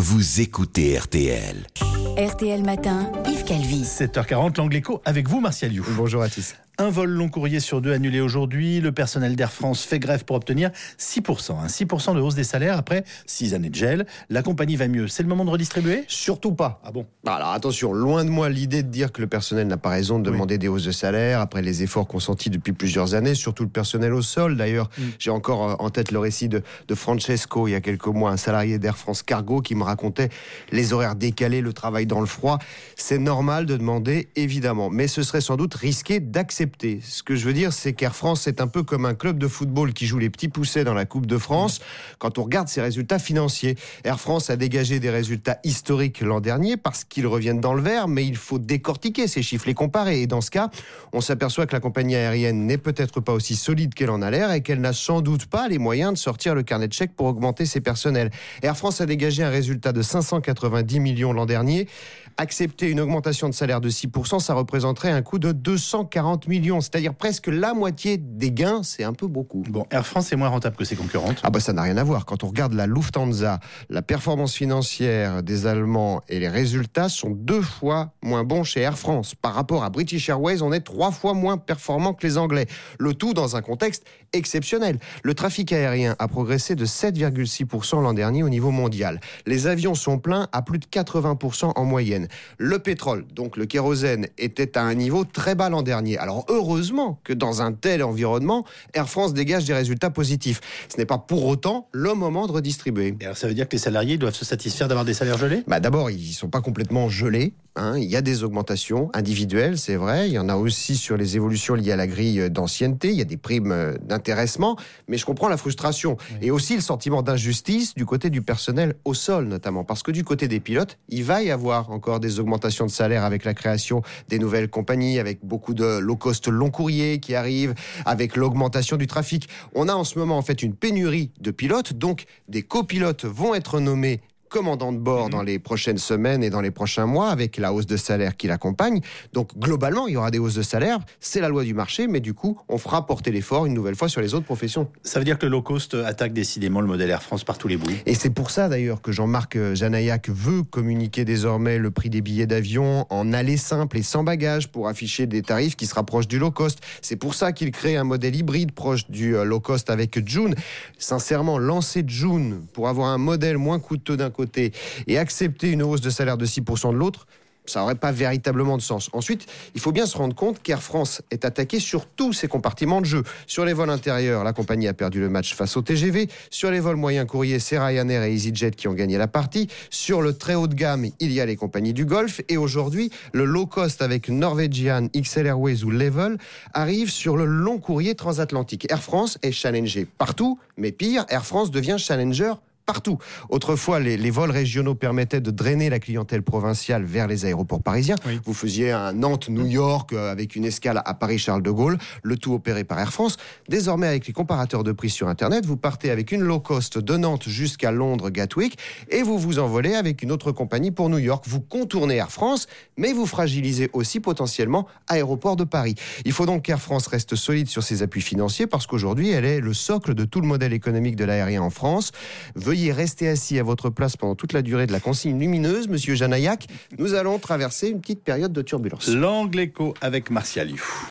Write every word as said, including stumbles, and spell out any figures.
vous écoutez R T L. R T L Matin, Yves Calvi. sept heures quarante, l'Angle Écho avec vous, Martial You. Bonjour Atis. Un vol long courrier sur deux annulé aujourd'hui. Le personnel d'Air France fait grève pour obtenir six pour cent. Hein, six pour cent de hausse des salaires après six années de gel. La compagnie va mieux. C'est le moment de redistribuer ? Surtout pas. Ah bon ? Alors attention, loin de moi l'idée de dire que le personnel n'a pas raison de demander oui. des hausses de salaire après les efforts consentis depuis plusieurs années, surtout le personnel au sol. D'ailleurs, mm. j'ai encore en tête le récit de, de Francesco, il y a quelques mois, un salarié d'Air France Cargo qui me racontait les horaires décalés, le travail dans le froid. C'est normal de demander, évidemment, mais ce serait sans doute risqué d'accepter. Ce que je veux dire, c'est qu'Air France est un peu comme un club de football qui joue les petits poussets dans la Coupe de France. Quand on regarde ses résultats financiers, Air France a dégagé des résultats historiques l'an dernier parce qu'ils reviennent dans le vert, mais il faut décortiquer ces chiffres, les comparer. Et dans ce cas, on s'aperçoit que la compagnie aérienne n'est peut-être pas aussi solide qu'elle en a l'air et qu'elle n'a sans doute pas les moyens de sortir le carnet de chèques pour augmenter ses personnels. Air France a dégagé un résultat de cinq cent quatre-vingt-dix millions l'an dernier. Accepter une augmentation de salaire de six pour cent, ça représenterait un coût de deux cent quarante millions, c'est-à-dire presque la moitié des gains, c'est un peu beaucoup. Bon, Air France est moins rentable que ses concurrentes. Ah bah ça n'a rien à voir. Quand on regarde la Lufthansa, la performance financière des Allemands et les résultats sont deux fois moins bons chez Air France. Par rapport à British Airways, on est trois fois moins performant que les Anglais. Le tout dans un contexte exceptionnel. Le trafic aérien a progressé de sept virgule six pour cent l'an dernier au niveau mondial. Les avions sont pleins à plus de quatre-vingts pour cent en moyenne. Le pétrole, donc le kérosène, était à un niveau très bas l'an dernier. Alors heureusement que dans un tel environnement, Air France dégage des résultats positifs. Ce n'est pas pour autant le moment de redistribuer. Et alors ça veut dire que les salariés doivent se satisfaire d'avoir des salaires gelés ? Bah d'abord, ils ne sont pas complètement gelés. Hein. Il y a des augmentations individuelles, c'est vrai. Il y en a aussi sur les évolutions liées à la grille d'ancienneté. Il y a des primes d'intéressement. Mais je comprends la frustration. Oui. Et aussi le sentiment d'injustice du côté du personnel au sol, notamment. Parce que du côté des pilotes, il va y avoir encore des augmentations de salaire avec la création des nouvelles compagnies, avec beaucoup de low-cost long courrier qui arrivent, avec l'augmentation du trafic. On a en ce moment en fait une pénurie de pilotes, donc des copilotes vont être nommés commandant de bord mmh. dans les prochaines semaines et dans les prochains mois, avec la hausse de salaire qui l'accompagne. Donc globalement, il y aura des hausses de salaire, c'est la loi du marché, mais du coup, on fera porter l'effort une nouvelle fois sur les autres professions. Ça veut dire que le low cost attaque décidément le modèle Air France par tous les bouts. Et c'est pour ça d'ailleurs que Jean-Marc Janaillac veut communiquer désormais le prix des billets d'avion en aller simple et sans bagages pour afficher des tarifs qui se rapprochent du low cost. C'est pour ça qu'il crée un modèle hybride proche du low cost avec Joon. Sincèrement, lancer Joon pour avoir un modèle moins coûteux d'un côté et accepter une hausse de salaire de six pour cent de l'autre, ça n'aurait pas véritablement de sens. Ensuite, il faut bien se rendre compte qu'Air France est attaqué sur tous ses compartiments de jeu. Sur les vols intérieurs, la compagnie a perdu le match face au T G V. Sur les vols moyens courriers, c'est Ryanair et EasyJet qui ont gagné la partie. Sur le très haut de gamme, il y a les compagnies du Golfe. Et aujourd'hui, le low cost avec Norwegian, X L Airways ou Level arrive sur le long courrier transatlantique. Air France est challengé partout, mais pire, Air France devient challenger partout. Autrefois, les, les vols régionaux permettaient de drainer la clientèle provinciale vers les aéroports parisiens. Oui. Vous faisiez un Nantes-New York euh, avec une escale à Paris-Charles de Gaulle, le tout opéré par Air France. Désormais, avec les comparateurs de prix sur Internet, vous partez avec une low cost de Nantes jusqu'à Londres Gatwick et vous vous envolez avec une autre compagnie pour New York. Vous contournez Air France, mais vous fragilisez aussi potentiellement Aéroport de Paris. Il faut donc qu'Air France reste solide sur ses appuis financiers parce qu'aujourd'hui, elle est le socle de tout le modèle économique de l'aérien en France. Veuillez rester assis à votre place pendant toute la durée de la consigne lumineuse, monsieur Janaillac. Nous allons traverser une petite période de turbulence. L'Angle Écho avec Martial You.